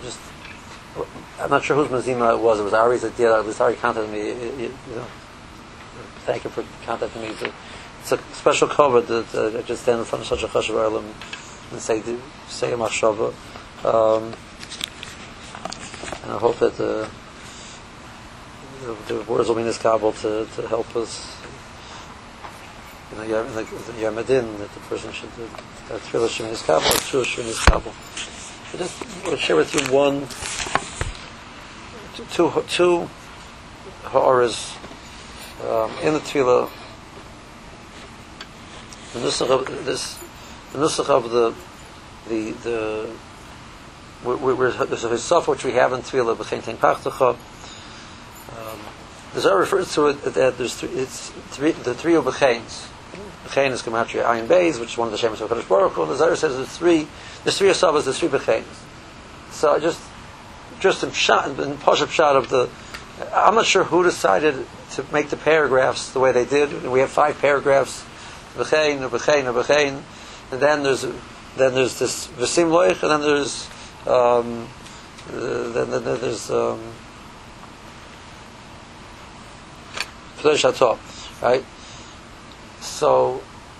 I'm not sure whose mazima it was. It was Ari's idea. It was Ari contacted me. Thank you for contacting me. It's a special cover that I just stand in front of such a chashuv elam and say a machshava. And I hope that the words will be niskabel to help us. Like Yamadin, that the person should that tefillah should be niskabel, true should be niskabel. I just want to share with you two ha'aras in the tefillah. The nusach of there's a hisaf which we have in tefillah b'chein tein pachtacha. The Zohar refers to it that the three of b'cheins. B'chein is gematria ayin beis, which is one of the shemas of Kadosh Baruch Hu. And the Zohar says there's three asavas, there's three b'cheins. So I just in Pashup shot of the. I'm not sure who decided to make the paragraphs the way they did. We have 5 paragraphs, b'chein, and then there's this v'sim loich, and then there's right? So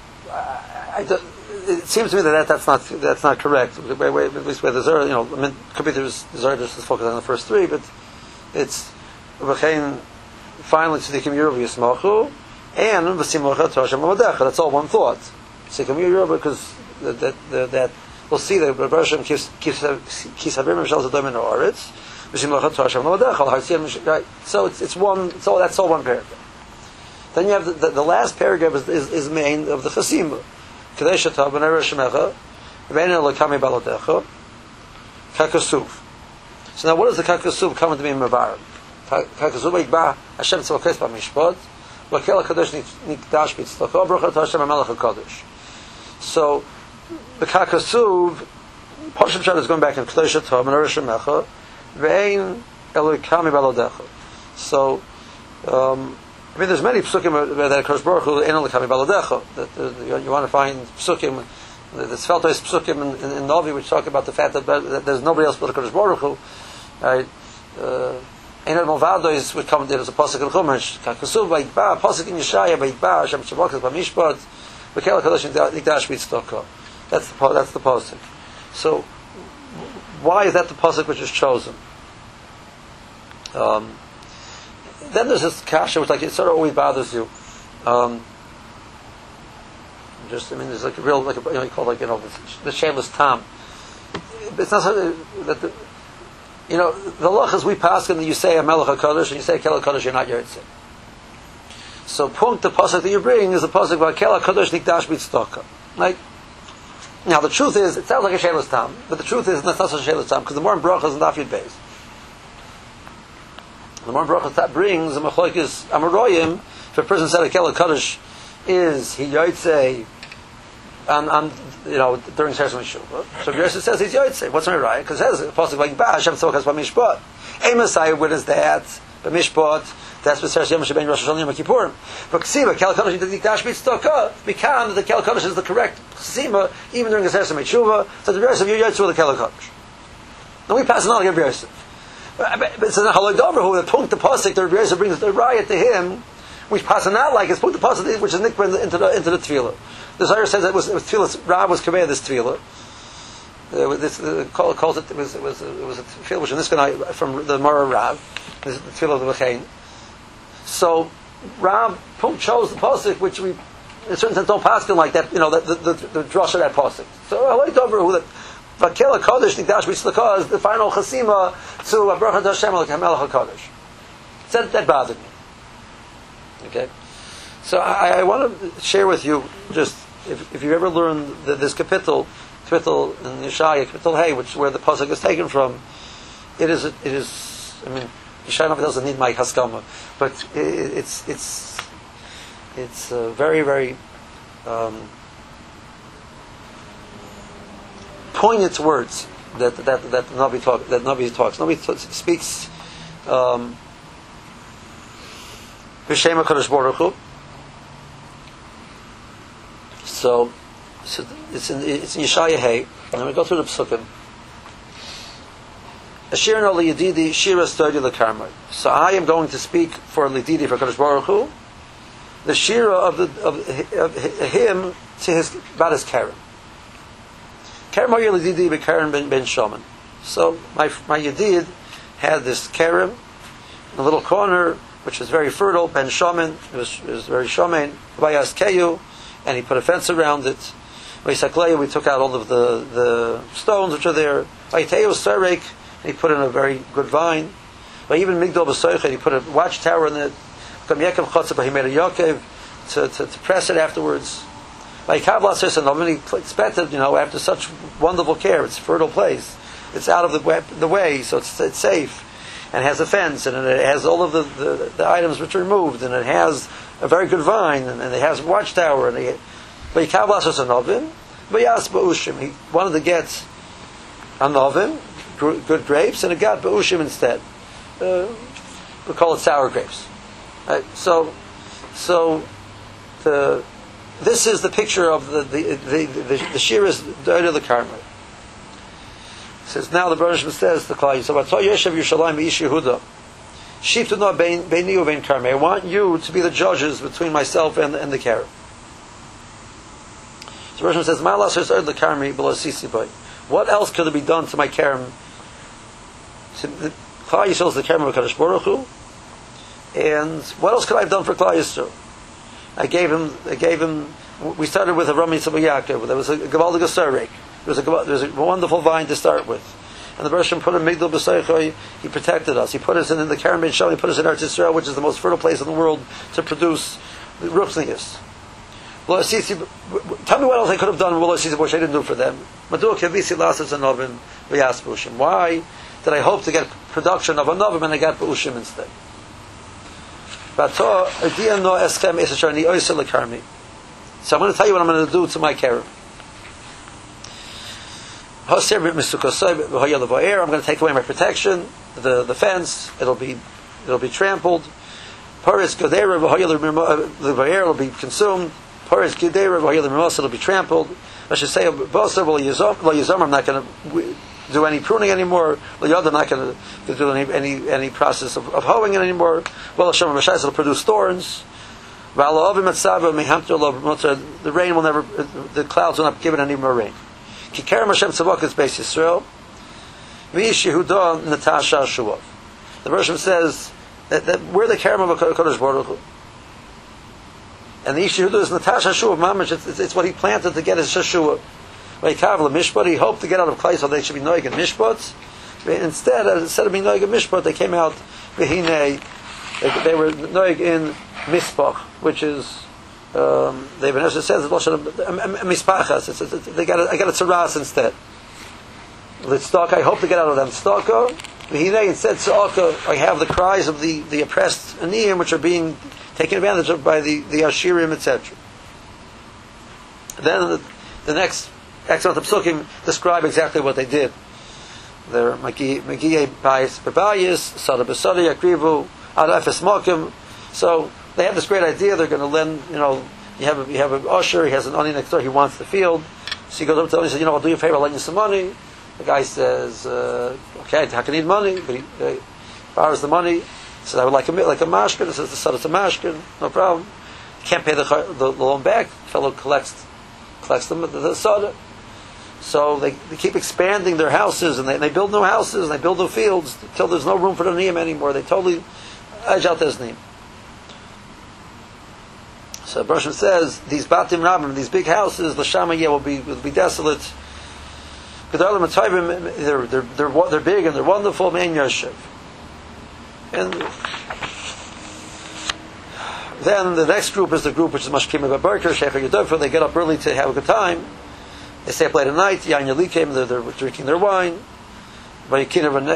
it seems to me that's not correct. At least where the Zohar, could be the Zohar just is focused on the first 3, but it's v'chein finally tzadikim yiravu yismachu and v'simcha to Hashem l'madecha. That's all one thought. Tzadikim yiravu because that we'll see that Hashem keeps havim himself to them in the oritz. V'simcha to Hashem l'madecha. Right. So it's one. So that's all one paragraph. Then you have the last paragraph is main of the chasima. Kadei shatav b'nei Shemecha v'ein elokami baladecha kakasuv. So now, what does the kakasuv come to mean mevarim? Kakasuv yikba Hashem tzvokes b'mishpat v'kel hakadosh nikdash b'tzedakah baruch atah Hashem hamelech hakadosh. So the kakasuv, Pashup Pshat is going back in Kadei shatav b'nei Shemecha v'ein elokami baladecha. So. There's many psukim that Kadosh Baruch Hu ain't only coming baladecha. You want to find psukim, there's feltois psukim in Novi which talk about the fact that there's nobody else but Kadosh Baruch Hu. Right? Einad Malvadois would come. There's a pasuk in Chumash. Kakasuv vayikba pasuk in Yeshaya vayikba Hashem tzavakas b'mishpat v'kel hakadosh nikdash b'tzedakah. That's the pasuk. So why is that the pasuk which is chosen? Then there's this kasha which it sort of always bothers you. There's like a real you call the shameless tam. It's not something that the lachas we pass in that you say a melech hakadosh and you say kel hakadosh, you're not yotze. So the pasuk that you bring is the pasuk about kel hakadosh nikdash b'tzedakah. Like now the truth is it sounds like a shameless tam, but the truth is it's not such a shameless tam because the more in brachas and daf yud beis. The more brachas that brings, the machlokes amaroyim. If a person said a kel hakadosh is he yotze, during Seres Meshuvah, so Yosef says he's yotze. What's my right? Because it says possibly like Ba Hashem tzavakas b'mishpat. A Messiah, what is that? B'mishpat. That's what Seres Yom Shebein Rosh Hashanah Yom Kippurim. But Ksiva kel hakadosh nikdash b'tzedakah become the kel hakadosh is the correct ksima even during the Seres Meshuvah. So the Yosef you're yotze with the kel hakadosh. Now we pass it on to Rabbi Yosef. But it's a haladover who the punkt the pasuk the Rabbi Yosef brings the riot to him, which pass not like it's punkt the pasuk which is nikra into the tefillah. The Zohar says that it was tefillah. Rav was conveyed this tefillah. Calls it was a tefillah which in this guy from the Mara Rav, this is the tefillah of the B'chein. So Rav punkt chose the pasuk which we in a certain sense don't pass him like that. The drush of that pasuk. So haladover who that. Vakel HaKadosh Nikdash B'tzedakah is the final chasima to Baruch Atah Hashem Melech HaKadosh. That bothered me. Okay, so I want to share with you just if you ever learned this kapitel in Yeshaya, kapitel Hey, where the pasuk is taken from, it is. I mean, Yeshaya doesn't need my haskama, but it's very very. Poignant words that Navi talks. Navi speaks b'shem HaKadosh Baruch Hu. So it's in Yeshaya Hey, and we go through the psukim. Ashirna liyadidi shira study lekarmai. So I am going to speak for Lididi for Kadosh Baruch Hu, the shira of him to his about his Karen. Karen Lididi be Karen ben Shaman. So my Yedid had this Karen in a little corner, which was very fertile. Ben Shaman, it was very Shaman. Vayaskeyu, and he put a fence around it. Vayisakleyu, we took out all of the stones which are there. Vayiteyu Sarek, he put in a very good vine. But even Migdal B'Soichet, he put a watchtower in it. He made a Yokev to press it afterwards. Like Kavlas and he expected, after such wonderful care, it's a fertile place. It's out of the way, so it's safe, and it has a fence, and it has all of the items which are removed, and it has a very good vine, and it has a watchtower. And but Kavlas and Novim, but Yas Ba'ushim, he wanted to get a Novim, good grapes, and it got Ba'ushim instead. We call it sour grapes. Right? So this is the picture of the Shira's Doida the Karmel. It says now the Baruch says the Klai. So Vatol Yeshav Yerushalayim Ish Yehuda. Shiftu no beini uvein Karmel. I want you to be the judges between myself and the Karmel. So the Baruch says, "My last is the Karmel below Sisi boy. What else could be done to my Karmel? Klai Yisrael is the Karmel of Kadosh Baruch Hu. And what else could I have done for Klai Yisrael? I gave him. We started with a Rami Tzibah Yaakov. There was a Gavaldig Asarek. There was a wonderful vine to start with, and the Baruch put a Migdal B'Soichet. He protected us. He put us in the Karen Ben Shal. He put us in Eretz Yisrael, which is the most fertile place in the world to produce ruchnius. Tell me what else I could have done. Which I didn't do for them. Why did I hope to get production of a novim and I got b'ushim instead? So I'm going to tell you what I'm going to do to my Karen. I'm going to take away my protection, the fence. It'll be trampled. It'll be consumed. It'll be trampled. I should say, I'm not going to do any pruning anymore. I'm not going to do any process of hoeing it anymore. It'll produce thorns. The rain will never, the clouds will not give it any more rain. Kikerem Hashem Tzavok is Beis Yisrael. V'ish Yehuda Natasha Shuvav. The version says that we're the Kerem of Kodesh Baruch Hu. And the Ish Yehuda is Natasha Shuvav Mamash. It's what he planted to get his Shashua. Vayikavla Mishpat. He hoped to get out of Klai so they should be Noig and Mishpat. Instead of being Noig and Mishpat, they came out V'hinei. They were Noig in Mispach, which is they even says mispachas. I got a tzaras instead. Litztaka, I hope to get out of them. Tztaka, v'hinei instead tzaka. I have the cries of the oppressed aniyim, which are being taken advantage of by the ashirim, etc. Then the next excellent psukim describe exactly what they did. They're magiyeh bayis bebayis, sada besada yakrivu ad efes mokim. So they have this great idea. They're going to lend. You have an usher. He has an ani next door. He wants the field. So he goes up to him and says, "I'll do you a favor. I'll lend you some money." The guy says, "Okay, how can I need money?" But he borrows the money. He says, "I would like a mashkin." He says, "The son, it's a mashkin. No problem." He can't pay the loan back. The fellow collects the soda. So they keep expanding their houses, and they build new houses, and they build new fields until there's no room for the niyim anymore. They totally edge out this niyim. So Baruch says these batim rabim, these big houses, l'shamayeh will be desolate. They're big and they're wonderful. Man Yoshev. And then the next group is the group which is Mashkim Babarker, Shefer Yedovfer. They get up early to have a good time. They stay up late at night. Yain Yalikim, they're drinking their wine. They're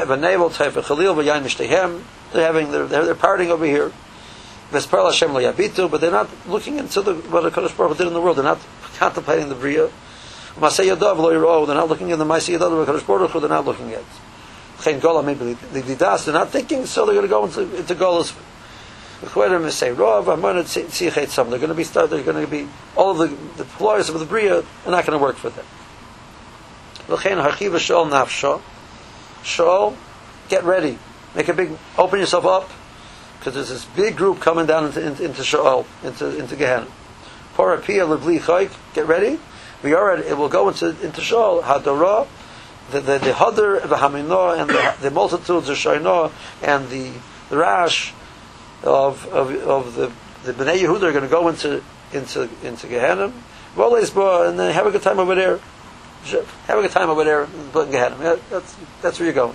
partying over here. But they're not looking into what the Kadosh Baruch Hu did in the world. They're not contemplating the Bria. They're not looking in the Masei Yadav of Kadosh Baruch Hu. They're not looking at. They're not thinking, so they're going to go into Golos. They're going to be all of the employers of the Bria are not going to work for them. Shaul get ready. Open yourself up, because there's this big group coming down into Sheol, into Gehenna. Get ready. It will go into Sheol. Hadorah, the Hadar, the Haminah, and the multitudes of Shainah, and the Rash of the Bnei Yehuda are going to go into Gehenna. And then have a good time over there. Have a good time over there in Gehenna. Yeah, that's where you're going.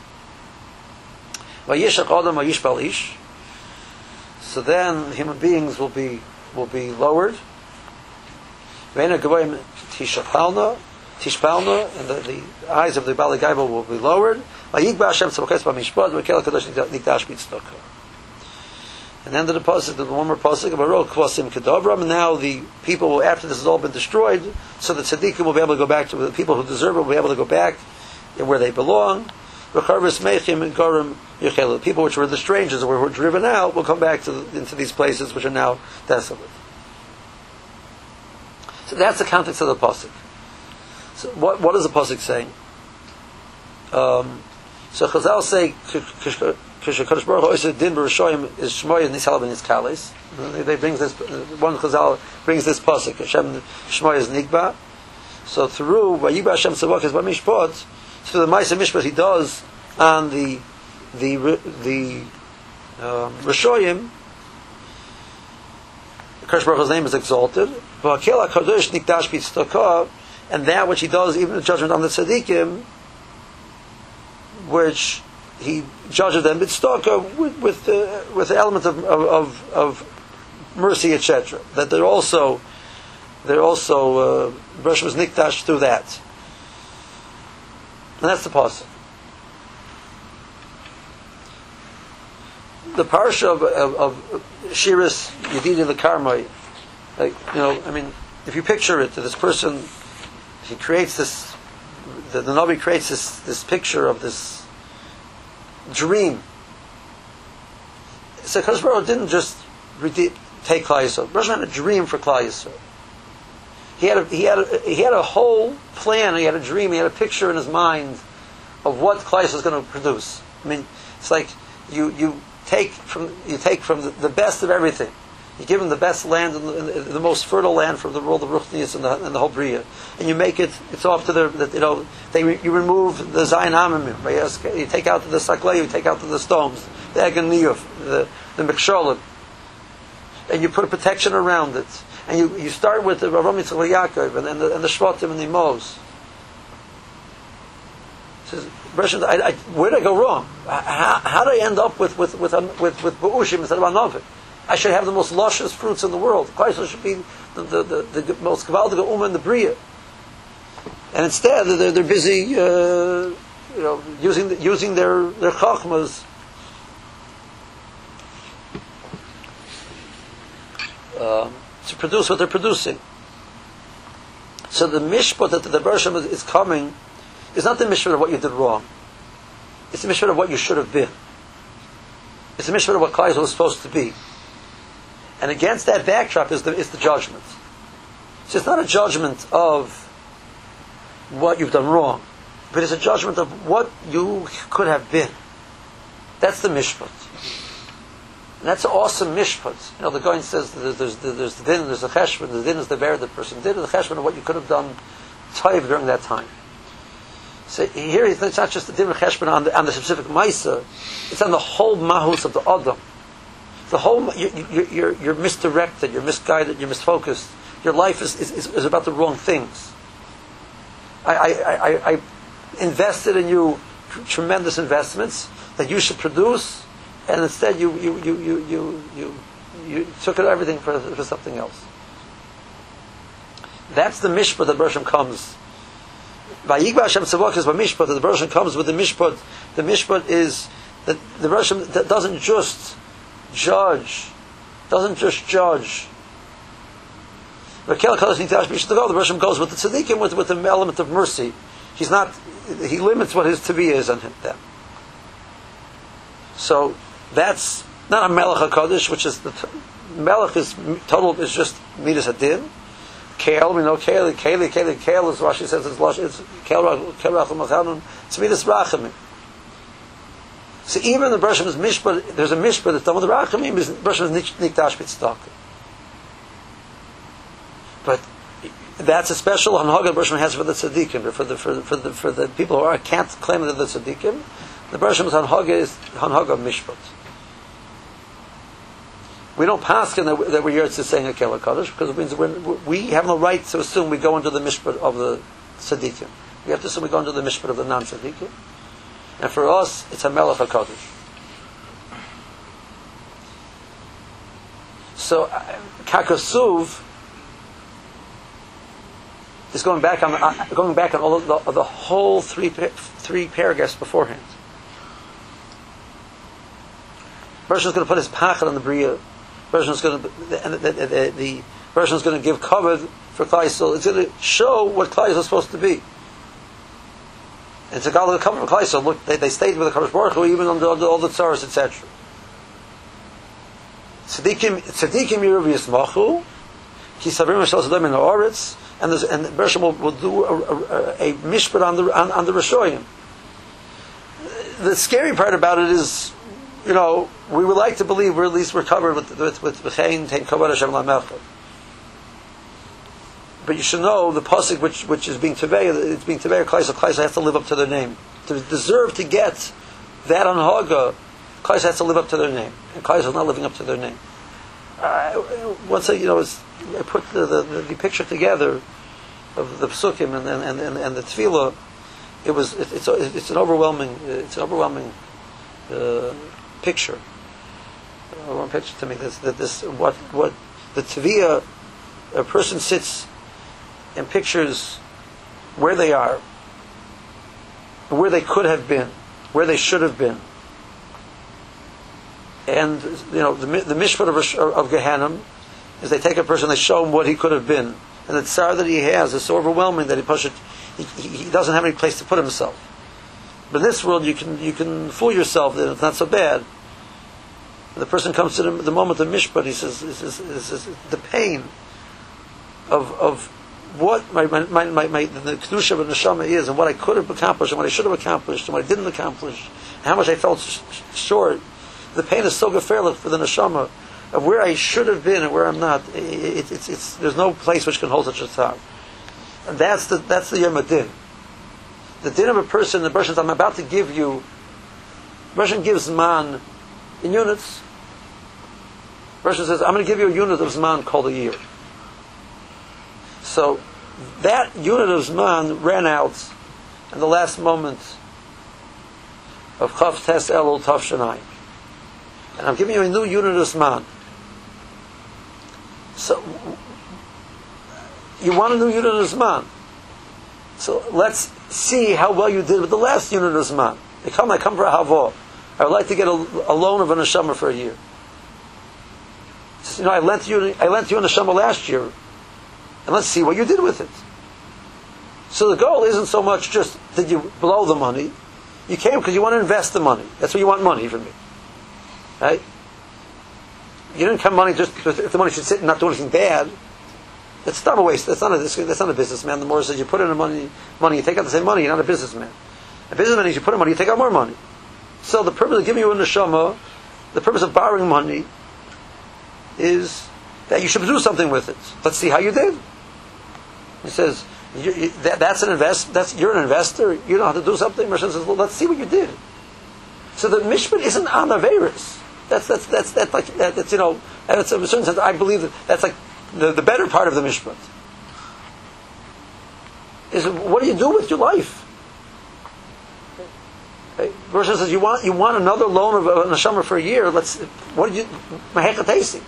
So then human beings will be lowered. And the eyes of the Bali Gaiba will be lowered. And then the pasuk, the one more pasuk, and now the people will, after this has all been destroyed, so the tzaddikim will be able to go back to the people who deserve it, will be able to go back where they belong. The people which were the strangers, or were driven out, will come back into these places which are now desolate. So that's the context of the pasuk. So what is the pasuk saying? So Chazal say Kadosh Baruch Hu Oiseh Din B'Rishoyim is Shmoy and Nisal Ben Iskalis. They brings this. One Chazal brings this pasuk. Hashem Shmoy is Nigba. So through Vayiba Hashem Tzavakos B'Mishpat, through the Ma'aseh Mishpat he does on the Rishoyim, Kadosh Baruch Hu's name is exalted. V'Hakel HaKadosh Nikdash B'Tzedakah, and that which he does, even the judgment on the tzaddikim, which he judges them b'tzedakah with the element of mercy, etc. That they're also Bereshit was nikdash through that, and that's the pasuk. The parsha of Shiras Yedidi L'Karmai, if you picture it, this person, he creates this. The Navi creates this picture of this dream. So Kadosh Baruch Hu didn't just take Klal Yisrael. Baruch Hu had a dream for Klal Yisrael. He had a whole plan. He had a dream. He had a picture in his mind of what Klal Yisrael is going to produce. It's like you take from the best of everything. You give them the best land and the most fertile land from the world of Ruchnius and the whole Bria, and you make it. It's off to you remove the Zayin Hamimim. You take out the Saklei, you take out the stones, the Eganiyuf, the Meksholim, and you put a protection around it. And you start with the Avraham Yitzchak Yaakov and the Shvatim and the Emos. Says, where did I go wrong? How did I end up with Ba'ushim instead of Anovim? I should have the most luscious fruits in the world. Klal should be the most Gavaldiga Ummah in the Bria. And instead, they're busy, using their chachmas to produce what they're producing. So the mishpat that the Bereshit is coming is not the mishpat of what you did wrong. It's the mishpat of what you should have been. It's the mishpat of what Klal was supposed to be. And against that backdrop is the judgment. So it's not a judgment of what you've done wrong, but it's a judgment of what you could have been. That's the mishpat. And that's an awesome mishpat. The Goin says there's the din, there's the cheshbon. The din is the bear the person did, and the cheshbon of what you could have done toiv during that time. So here it's not just the din of cheshbon on the specific ma'isa, it's on the whole mahus of the adam. The whole you're misdirected, you're misguided, you're misfocused. Your life is about the wrong things. I invested in you tremendous investments that you should produce, and instead you took everything for something else. That's the mishpat that Bereshit comes. Vayigba Hashem Tzavakos b'mishpat, that the Bereshit comes with the mishpat. The mishpat is that the Bereshit doesn't just judge. The Bereshit goes with the tzaddikim with the element of mercy. He limits what his tiviyah is on them. So that's not a melech HaKadosh, which is the melech is just midas hadin. Kale, we know kale is Rashi says it's kale rachum machanun. It's midas rachamim. So even the Bershom is mishpat, there's a mishpat that's done with the rachamim, Bershom is nikdash b'tzedakah. But that's a special hanhaga Bershom has for the tzaddikim, for the people who can't claim that they're the tzaddikim. The Bershom's hanhaga is hanhaga mishpat. We don't pass that we're Yertz saying a Kel HaKadosh, because it means we have no right to assume we go into the mishpat of the tzaddikim. We have to assume we go into the mishpat of the non-tzaddikim. And for us, it's a Melech HaKadosh. So, Kakasuv is going back on all of the whole three paragraphs beforehand. Bershon is going to put his pachad on the Bria. Bershon is going to the Bershon is going to give cover for Klal Yisrael. It's going to show what Klal Yisrael is supposed to be. And it's a God of the cover of Klal Yisrael. Look, they stayed with the Kadosh Baruch Hu even under all the tzaras, etc. Tzadikim Yeruv Yismachu, Ki Savrim Mishal Zedem in the Oretz, and Bershom will do a mishpat on the Rishoyim. The scary part about it is, we would like to believe we're at least covered with V'chein Tein Kavod Hashem Lamecha. But you should know the pasuk which is being Tevei, it's being Tevei Klal Yisrael has to live up to their name. To deserve to get that anhaga, Klal Yisrael has to live up to their name. And Klal Yisrael is not living up to their name. Once I put the picture together of the psukim and the tefillah, it's an overwhelming picture. One picture to me what the teviyah, a person sits and pictures where they are, where they could have been, where they should have been, and the mishpat of Gehanim is they take a person, they show him what he could have been, and the tsar that he has is so overwhelming that he doesn't have any place to put himself. But in this world, you can fool yourself that it's not so bad. The person comes to the moment of mishpat. He says, the pain of what the kedusha of the neshama is, and what I could have accomplished, and what I should have accomplished, and what I didn't accomplish, and how much I felt short. The pain is so gefährlich for the neshama of where I should have been and where I'm not. There's no place which can hold such a tzar. And that's the Yom Adin. The din of a person, the Bershon says, I'm about to give you. Bershon gives man in units. Bershon says, I'm going to give you a unit of Zman called a year. So that unit of Zman ran out in the last moment of Chav Tes Elul Tav Shanai. And I'm giving you a new unit of Zman. So you want a new unit of Zman. So let's see how well you did with the last unit of Zman. I come for a Havah. I would like to get a loan of a neshama for a year. So, I lent you a neshama last year, and let's see what you did with it. So the goal isn't so much just did you blow the money. You came because you want to invest the money. That's what you want money from me, right? You didn't come money just if the money should sit and not do anything bad. That's not a waste. That's not a businessman. The more says you put in the money, you take out the same money. You're not a businessman. A businessman is you put in money, you take out more money. So the purpose of giving you a neshama, the purpose of borrowing money, is that you should do something with it. Let's see how you did. He says that's an you're an investor. You know how to do something. Moshe says, well, let's see what you did. So the mishpat isn't on averis. That's in a certain sense. I believe that's like the better part of the mishpat. Is what do you do with your life? Moshe says you want another loan of a neshama for a year. What did you mahekatesi?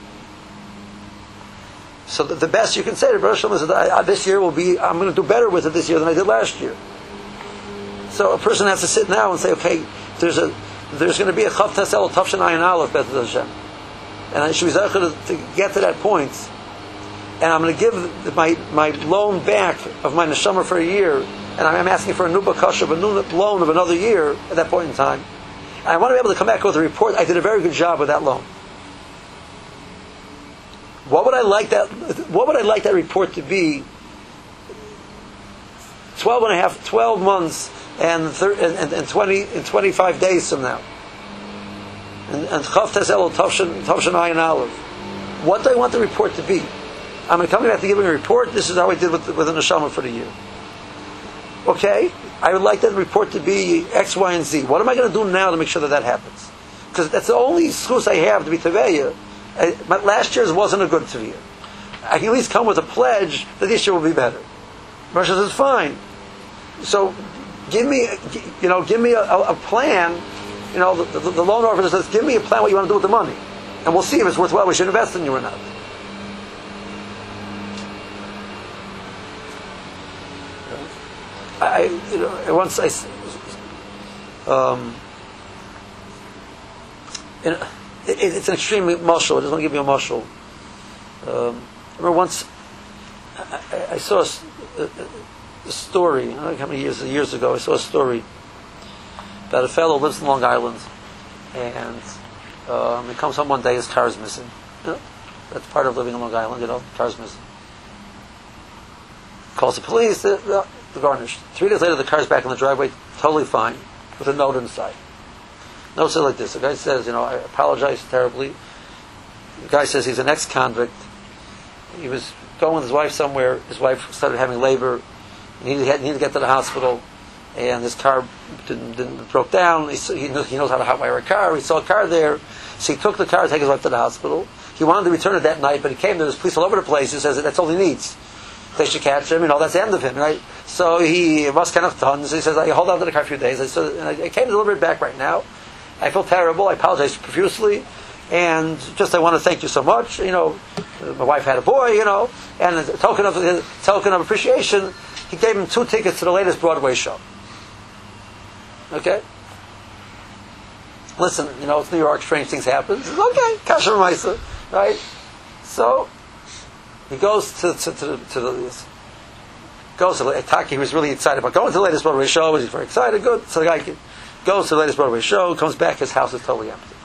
So the best you can say to Rosh Hashanah is this year I'm going to do better with it this year than I did last year. So a person has to sit now and say, okay, there's going to be a Chav Tes Elul Tav Shanai and Aleph B'ezras Hashem, and I should be to get to that point, and I'm going to give my loan back of my neshama for a year, and I'm asking for a new bakasha, a new loan of another year at that point in time. And I want to be able to come back with a report. I did a very good job with that loan. What would I like that report to be? 12 months and 25 days from now. and Chav Tezelo Tavshin Ayin Aleph. What do I want the report to be? I'm going to come back to giving a report. This is how I did with the neshama for the year. Okay, I would like that report to be X, Y, and Z. What am I going to do now to make sure that happens? Because that's the only excuse I have to be Teveya. Last year's wasn't a good Teveya. I can at least come with a pledge that this year will be better. Moshe says, fine. So, give me a plan. The loan officer says, give me a plan what you want to do with the money. And we'll see if it's worthwhile, we should invest in you or not. It's an extreme mashal. I just want to give you a mashal. I remember once I saw a story. I don't know how many years ago. I saw a story about a fellow who lives in Long Island, and he comes home one day. His car is missing. That's part of living in Long Island. Car's missing. Calls the police. The garnished. 3 days later, the car's back in the driveway, totally fine, with a note inside. Note said like this. The guy says, I apologize terribly. The guy says he's an ex-convict. He was going with his wife somewhere. His wife started having labor. He needed to get to the hospital, and his car broke down. He knows how to hotwire a car. He saw a car there, so he took the car to take his wife to the hospital. He wanted to return it that night, but he came. There was police all over the place. He says that's all he needs. They should catch him. That's the end of him, right? So he must kind of done. So he says, "I hold on to the car a few days." I came to deliver it back right now. I feel terrible. I apologize profusely, and just I want to thank you so much. My wife had a boy. And as a token of appreciation, he gave him 2 tickets to the latest Broadway show. Okay. Listen, it's New York. Strange things happen. Okay, kasher ma'isa, right? So he goes to the Taki. He was really excited about going to the latest Broadway show. He's very excited. Good. So the guy goes to the latest Broadway show. Comes back. His house is totally empty.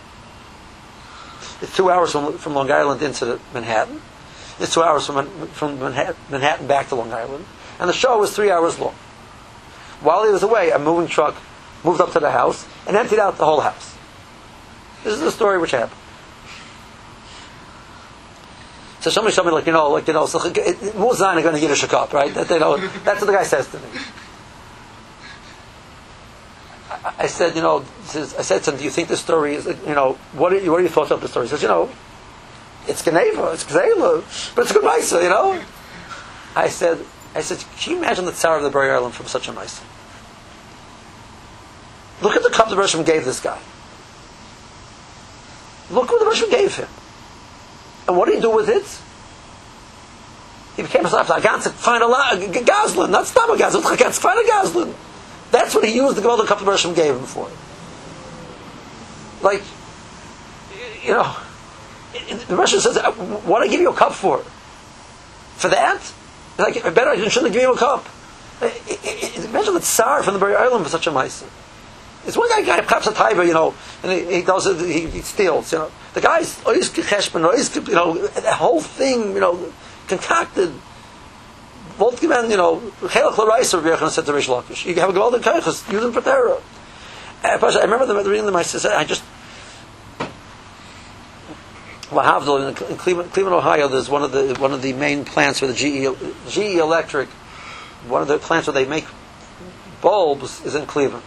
It's 2 hours from Long Island into Manhattan. It's 2 hours from Manhattan back to Long Island, and the show was 3 hours long. While he was away, a moving truck moved up to the house and emptied out the whole house. This is the story which happened. So somebody showed me, Muzan are going to get a shakap, right? That's what the guy says to me. I said, I said to him, do you think this story is, what are your thoughts of the story? He says, it's Geneva, it's Gzela, but it's a good Maisa, I said, can you imagine the Tsar of the Bari Island from such a Maisa? Look at the cup the Bershom gave this guy. Look what the Bershom gave him. And what did he do with it? He became a Gansik, find a Gazlan, not stop a Gazlan, find a Gazlan. That's what he used the gold the cup the Bershom gave him for. The Bershom says, what did I give you a cup for? For that? I shouldn't give you a cup. Imagine the Tsar from the Bari Island for such a Maisa. It's one guy claps a taiva, and he does it, he steals, The guy's always cheshbon, the whole thing, concocted. Voltgeman, Chelach L'Raisa, Rabbi Yochanan said to Rish Lakish. You have a golden kaichas, use them for terror. I remember reading them, I said, Lahavdil, in Cleveland, Ohio, there's one of the main plants for the GE Electric. One of the plants where they make bulbs is in Cleveland.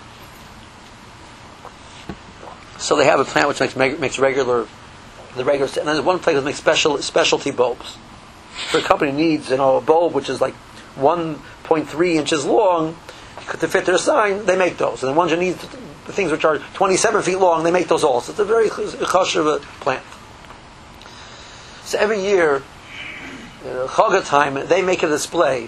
So they have a plant which makes regular, and then there's one plant that makes specialty bulbs. So a company needs, a bulb which is like 1.3 inches long to fit their sign. They make those, and then ones who need the things which are 27 feet long, they make those also. It's a very chashuv plant. So every year, Chaga time, they make a display,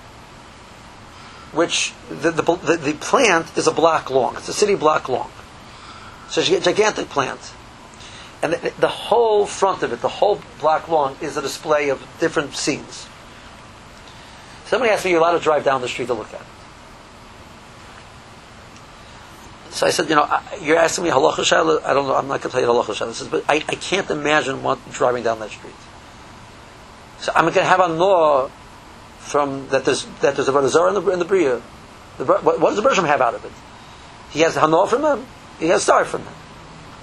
which the plant is a block long. It's a city block long. So it's a gigantic plant. And the whole front of it, the whole block long, is a display of different scenes. Somebody asked me, you're allowed to drive down the street to look at it. So I said, you're asking me halacha shayla. I don't know, I'm not going to tell you halacha shayla. But I can't imagine driving down that street. So I'm going to have a law from that there's a Vodazar in the Bria. What does the Bershom have out of it? He has Hanor from him. He has Star from him.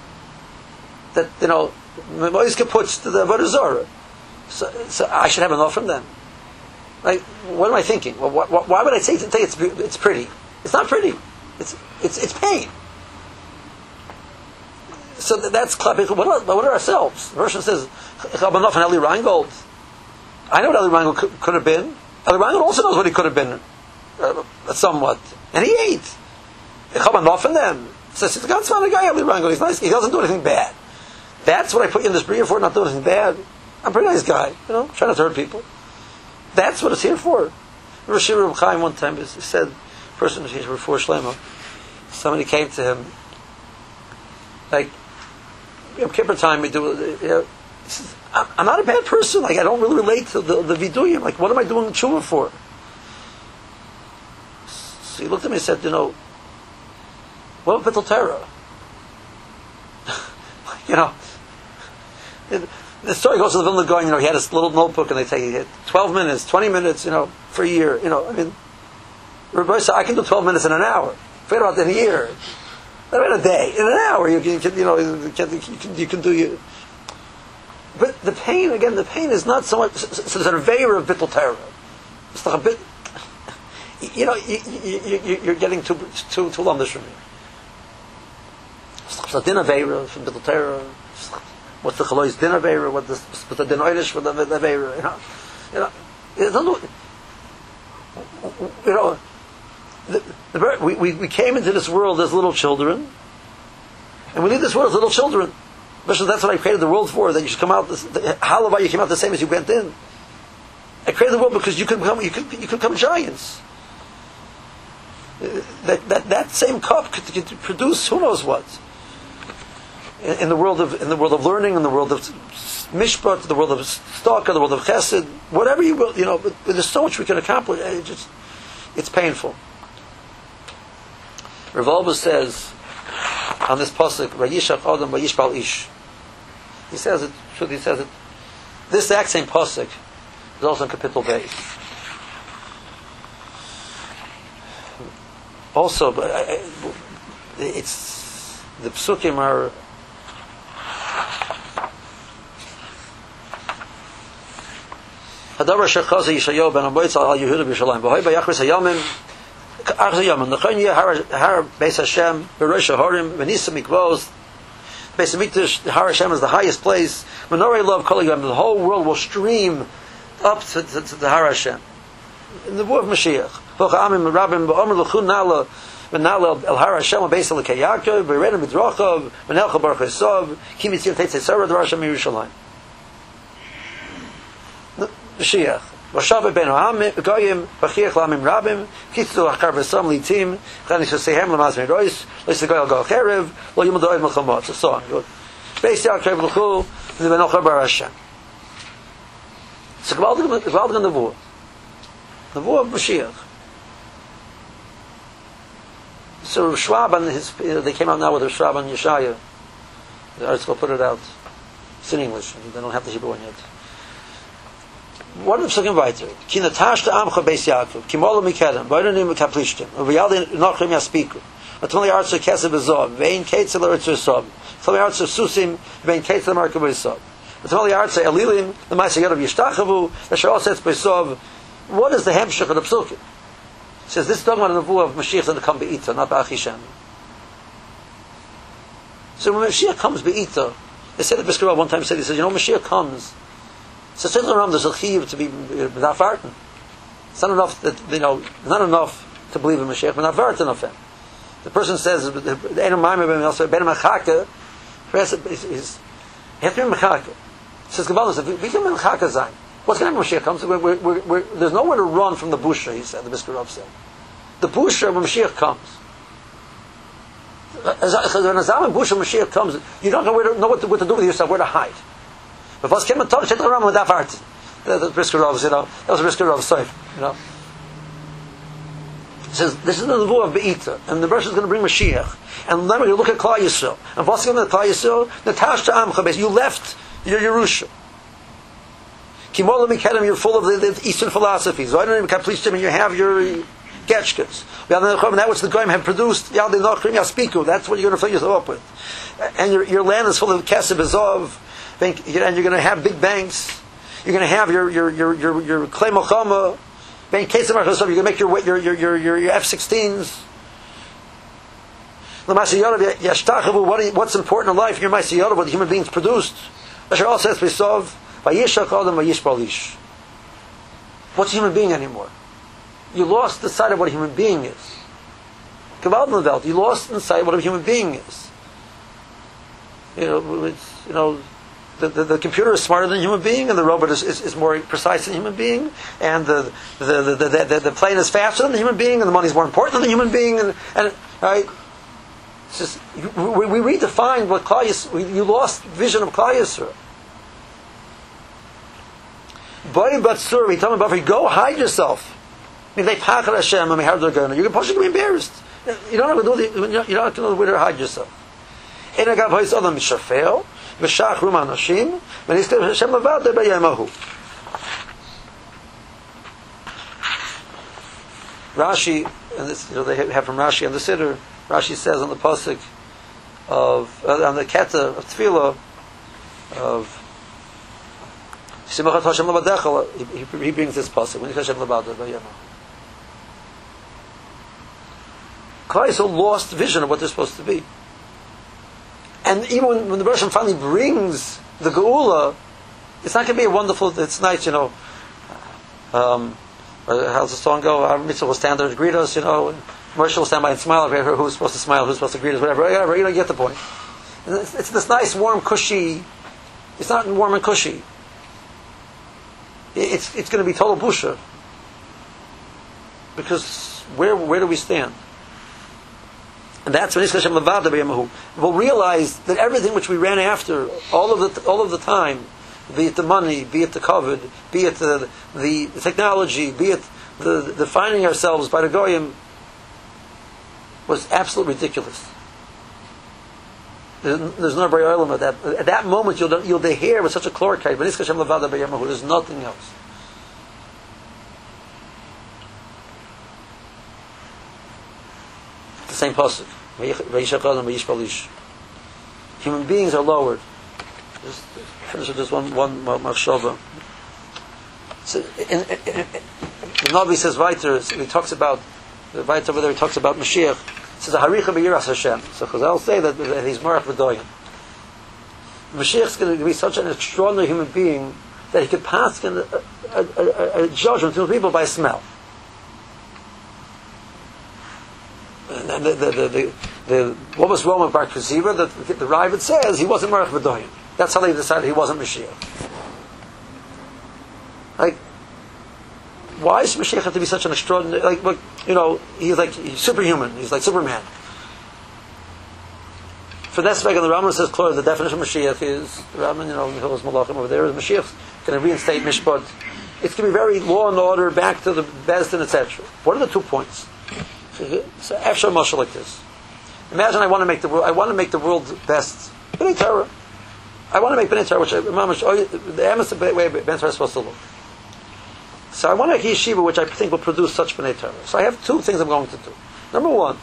that Mois puts to the Avodah Zarah. So I should have enough from them. Like, what am I thinking? Well, why would I say it's pretty? It's not pretty. It's pain. So that's klapik. What are ourselves? The version says, "Ich habe enough in Eli Reingold." I know what Eli Reingold could have been. Eli Reingold also knows what he could have been, somewhat, and he ate. Ich habe enough in them. So he's a God's kind of guy. Eli Reingold. He's nice. He doesn't do anything bad. That's what I put you in this bria for. Not doing anything bad. I'm a pretty nice guy. Trying not to hurt people. That's what it's here for. Rosh Reb Chaim one time he said, person was here before Shlomo. Somebody came to him, like, Yom Kippur time, we do. He says, I'm not a bad person. Like, I don't really relate to the viduyim. Like, what am I doing tshuva for? So he looked at me and said, what about Bittul Torah? The story goes to the Vilna Gaon, he had his little notebook and they take 12 minutes, 20 minutes, for a year. Rabbi said, I can do 12 minutes in an hour. Forget about in a year. Not in a day. In an hour, you can do you. But the pain is not so much. So there's an aveira of Bittul Torah. It's like a bit. You're getting too lumdish from me. It's like din aveira from Bittul Torah. What's the chalois din aveira? What's the din oilish for the aveira? We came into this world as little children, and we leave this world as little children. Especially that's what I created the world for. That you should come out. Halavai, you came out the same as you went in. I created the world because you could become giants. That same cup could produce who knows what. In the world of learning, in the world of mishpat, the world of stalker, the world of chesed, whatever you will, but there's so much we can accomplish. It's painful. Rav Wolbe says on this pasuk, "Vayishach Adam vayishbal ish." He says it. This exact same pasuk is also in Kapitel Beis. Also, it's the psukim are. Hadavar shechaza Yishayahu ben Amoitz al Yehuda b'Yerushalayim. V'hoy b'yachris hayamim. Achas hayamim. L'chon yeh har Beis Hashem b'Rosh Harim v'nisa mikvos. Beis Hamikdash, Har Hashem is the highest place. Menorei love kol hayamim. The whole world will stream up to the Har Hashem. In the war of Mashiach. V'cha'amim rabim b'omer l'chun nala. V'nala el Har Hashem v'beis l'kei Yaakov v'redim b'drochav v'nelcha baruch Yisov ki mitzir teitzei sarah d'Har Hashem Yerushalayim. Mashiach. V'shaveh ben ha'amim v'goyim v'chiach l'amim rabim kitzu achar v'som litim chani shasehem l'maz merois l'segoy al gal cherev lo yimud oed melchamot. It's a song. Beis Yaakov l'chu v'nelcha bar Hashem. It's a gewaldige nevuah. Nevuah of Mashiach. So Schwab and they came out now with Schwab and Yeshaya. The article put it out. It's in English. They don't have the Hebrew one yet. What are the psukim weiter? Ki natashta amcha beis Yaakov, ki molo mikedem, v'oidanim mekaplishtim, v'yaldi nochrim yaspiku, v'tmali arzu kesed b'zov, v'ein ketzel l'eretz v'sov, v'tmali arzu susim, v'ein ketzel l'marka b'sov, v'tmali arzu elilim, l'maisa yodav yishtachavu, v'sher osetz b'sov. What is the hemshech of the psukim? It says this is talking about the nevuah of Mashiach that come be'ita, not ba'achishem. So when Mashiach comes be'ita, they said that Brisker Rav one time said, he said, Mashiach comes. So there's a chiyuv to be without farting. It's not enough that not enough to believe in Mashiach, but not farting enough him. The person says, "Be'enu ma'amim also be'enu mechaka." He has to be mechaka. Says Kabbalah, if we can mechaka zayin, what's going to happen when Mashiach comes? There's nowhere to run from the busha. He said, the Brisker Rav said, the busha when Mashiach comes. When a zaman busha Mashiach comes, you don't know what to do with yourself, where to hide. But what's came and told you around with that part? The Brisker Rav, that was Brisker Rav's side, It says this is the nevuah of Be'ita, and the verse is going to bring Mashiach. And then you look at Klal Yisrael, and what's going to Klal Yisrael? Natashta Amcha Beis. You left your Yerusha. Kimola Mikedem. You're full of the Eastern philosophies. And you have your getchkas. That which the goyim have produced, that's what you're going to fill yourself up with. And your land is full of kesef azov, and you're going to have big banks. You're going to have your klei milchama. You're going to make your F-16s. What's important in life? Your Ma'aseh Yodav, what the human beings produced. What's a human being anymore? You lost the sight of what a human being is. You lost the sight of what a human being is. The computer is smarter than a human being, and the robot is more precise than a human being, and the plane is faster than the human being, and the money is more important than the human being, and right. It's just, we redefined what Klal Yisrael. You lost vision of Klal Yisrael. Boy, but sir, we tell him about go hide yourself. I mean, they pachar Hashem. I mean, how they're going? You're going to be embarrassed. You don't have to know where to hide yourself. In a gavayis adam mishafel, v'shach rum anashim, v'niskar Hashem levad b'yamahu. Rashi, and this they have from Rashi on the Siddur. Rashi says on the pasuk on the keta of Tefillah of Simachat Hashem levadecha, he brings this pasuk when Hashem levad b'yamahu. Klal Yisrael lost vision of what they're supposed to be. And even when the Rosh Hashanah finally brings the Geula, it's not going to be a wonderful, it's nice, how's the song go? Our mitzvah will stand there and greet us, and Moshe will stand by and smile, who's supposed to smile, who's supposed to greet us, whatever, you get the point. And it's this nice, warm, cushy, it's not warm and cushy. It's going to be total busha. Because where do we stand? And that's when Hashem levada b'yamahu. We'll realize that everything which we ran after all of the time, be it the money, be it the covet, be it the technology, be it the finding ourselves by the goyim, was absolutely ridiculous. There's no B'rei Olam at that moment. You'll hear with such a chloride. But Hashem levada b'yamahu. There's nothing else. The same pasuk. Human beings are lowered. Just finish with just one machshava. So, the Navi says weiter. He talks about the weiter over there. He talks about Mashiach. He says Haricha b'yiras Hashem. So Chazal say that he's Marach v'doyin. Mashiach is going to be such an extraordinary human being that he could pass a judgment to people by smell. And what was wrong with Bar Koziva? The Ravid says he wasn't Marach v'doyin. That's how they decided he wasn't Mashiach. Like, why does Mashiach have to be such an extraordinary? He's superhuman. He's like Superman. For that's why the Rambam says clearly the definition of Mashiach is the Rambam. Hilchos Malachim over there is Mashiach going to reinstate Mishpat. It's going to be very law and order, back to the Bezdin, etc. What are the 2 points? So after a mashal like this, imagine I want to make the world best. B'nai Torah. I want to make B'nai Torah, which the emes way B'nai Torah is supposed to look. So I want to make a yeshiva which I think will produce such B'nai Torah. So I have 2 things I'm going to do. Number 1,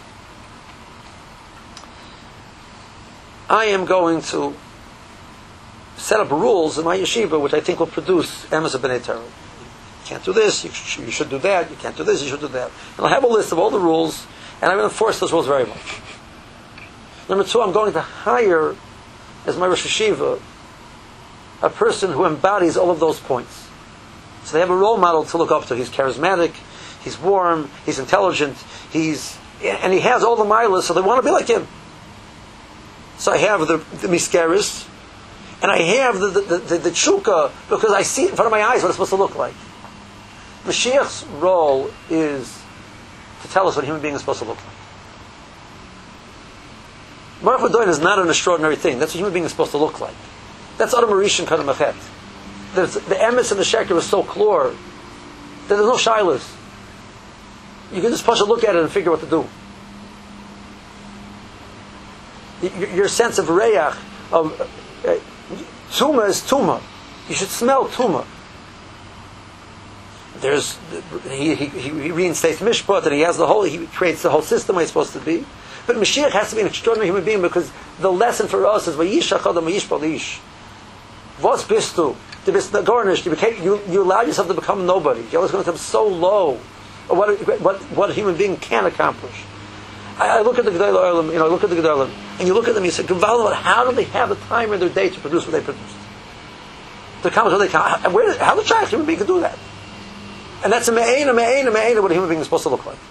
I am going to set up rules in my yeshiva which I think will produce emes of B'nai Torah. You can't do this, you should do that, you can't do this, you should do that. And I'll have a list of all the rules, and I'm going to enforce those rules very much. Number 2, I'm going to hire, as my Rosh Hashiva, a person who embodies all of those points. So they have a role model to look up to. He's charismatic, he's warm, he's intelligent, and he has all the milas, so they want to be like him. So I have the miskeris, and I have the tshuka, because I see it in front of my eyes what it's supposed to look like. Mashiach's role is to tell us what a human being is supposed to look like. Marach v'doyin is not an extraordinary thing. That's what a human being is supposed to look like. That's Adam Marishan Kadam Achet. The emes and the sheker is so clear that there's no shilas. You can just look at it and figure what to do. Your sense of reyach, of tumah is tumah. You should smell tumah. there's he reinstates Mishpat, and he creates the whole system where it's supposed to be. But Mashiach has to be an extraordinary human being, because the lesson for us is Vayish Adam Vayishpal Ish. Vos bistu? You allowed yourself to become nobody. You're always going to become so low. Or what a human being can accomplish. I look at the Gedolei Olam, I look at the Gedolei Olam, and you look at them, you say, how do they have the time in their day to produce what they produced? To accomplish what they can. How the child human being can do that? And that's a me'ena, what a human being is supposed to look like.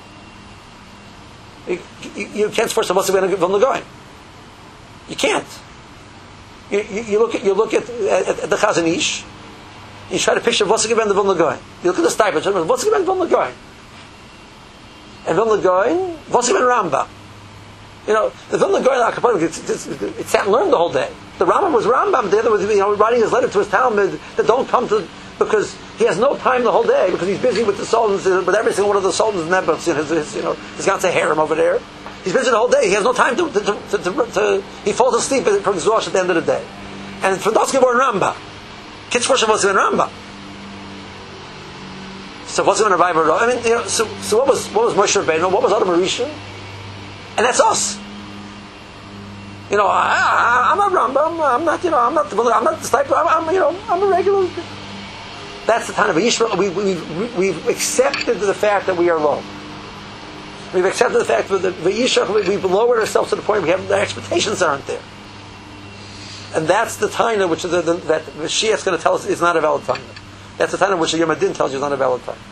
You can't force someone to be from the going. You can't. You look at the Chazon Ish. You try to picture what's going to be the Vilna Gaon. You look at the Stipend. What's going to be the Vilna Gaon? And Vilna Gaon, what's going to be Rambam? The Vilna Gaon it sat and learned the whole day. The Rambam was Rambam. The other was writing his letter to his Talmud that don't come to, because he has no time the whole day, because he's busy with the sultans, with every single one of the sultans' nebuts, his Gansei harem over there. He's busy the whole day. He has no time to he falls asleep from exhaustion at the end of the day. And for those were in Rambam. Kids Rosh was in Rambam. So what's going to revive? So what was Moshe Rabbeinu? What was Adam Rishon? And that's us. I'm not Rambam. I'm not the Stipend. I'm a regular. That's the time of Yishmael. We've accepted the fact that we are low. We've accepted the fact that we've lowered ourselves to the point where the expectations aren't there. And that's the time which that Mashiach is going to tell us is not a valid time. That's the time which the Yom Hadin tells you is not a valid time.